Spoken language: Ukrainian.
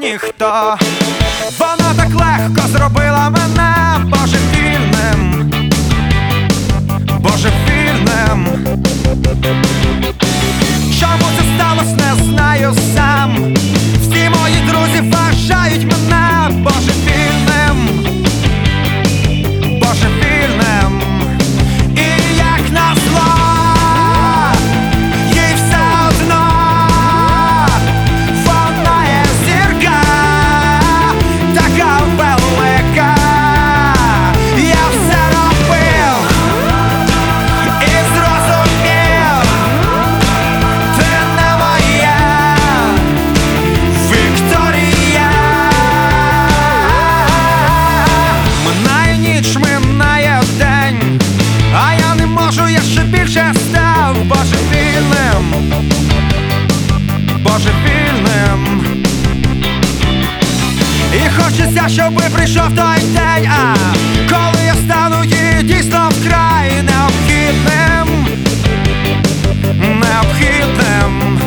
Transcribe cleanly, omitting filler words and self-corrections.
ніхто. Вона так легко зробила мене божевільним, божевільним. Чому це сталося, не знаю сам. Всі мої друзі вважають мене божевільним, божевільним. І як назло, їй все одно, вона є зірка, така велика. Я все робив і зрозумів, ти не моя Вікторія. Минає ніч, минає день, а я не можу, я ще більше став божевільним, божевільним. І хочеться, щоби прийшов той день, коли я стану їй дійсно вкрай необхідним, необхідним.